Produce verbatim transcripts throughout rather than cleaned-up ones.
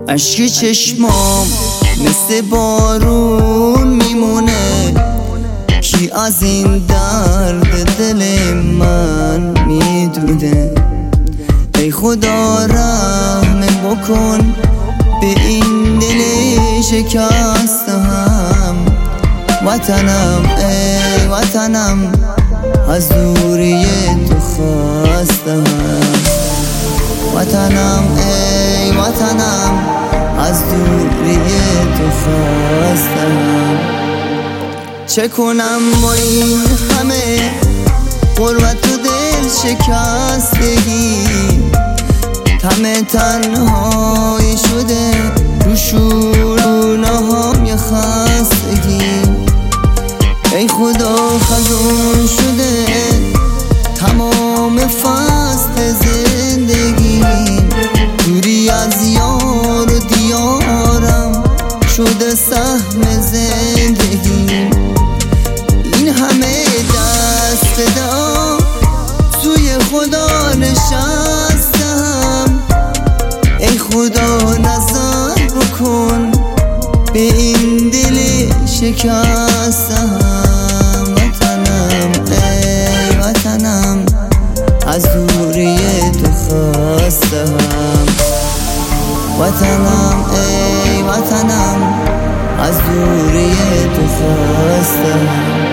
اشک چشمام مثل بارون میمونه، کی از این درد دل من میدونه؟ ای خدا رحم بکن به این دل شکستم، وطنم ای وطنم از دوری تو خواستم، وطنم ای وطنم از دوری تو خواستم. چه کنم با این همه غربت و دل شکستگی، همه تنهایی شده رو شونه هم یه خستگی. ای خدا خزون شده تمام فصل زندگی، دوری از یار و دیارم شده سهم زندگی. این همه دست بدم توی خدا نشستم، ای خدا نظر بکن به این دل شکستم. وطنم ای وطنم از دوری تو خواستم، وطنم ای وطنم از دوری تو خواستم.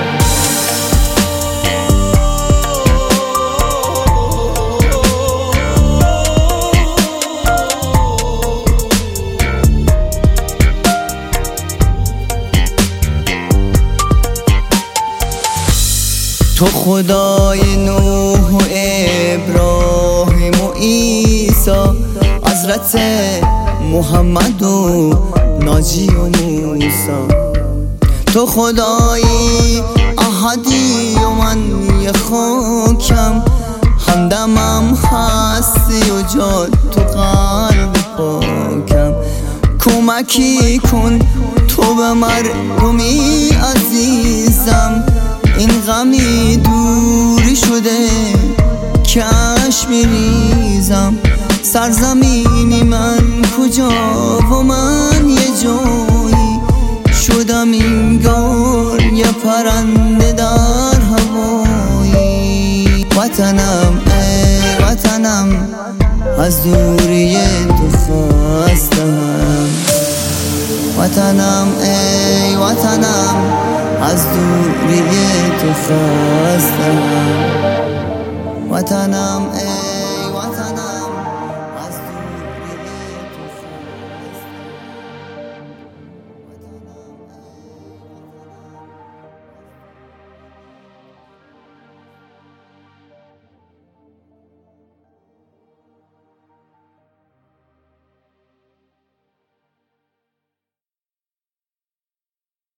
تو خدای نوح و ابراهیم و عیسی، حضرت محمد و ناجی و موسی. تو خدایی احدی و من یه خاکم، همدمم هستی و جا تو قلب پاکم. کمکی کن تو به مردمی عزیزم، این غمی دوری شده که اشک میریزم. سرزمینی من کجا و من یه جایی شدم اینگار یه پرنده در هوایی. وطنم ای وطنم از دوری تو خواستم، وطنم ای وطنم از دوری تو خواستم، وطنم ای